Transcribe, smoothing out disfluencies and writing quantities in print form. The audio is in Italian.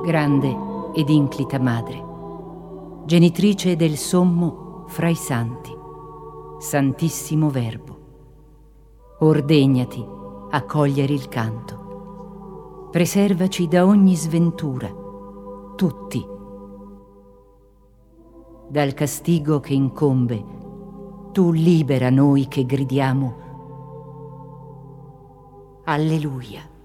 grande ed inclita Madre, genitrice del sommo fra i santi, Santissimo Verbo, ordegnati a cogliere il canto, preservaci da ogni sventura, tutti, dal castigo che incombe, tu libera noi che gridiamo Alleluia.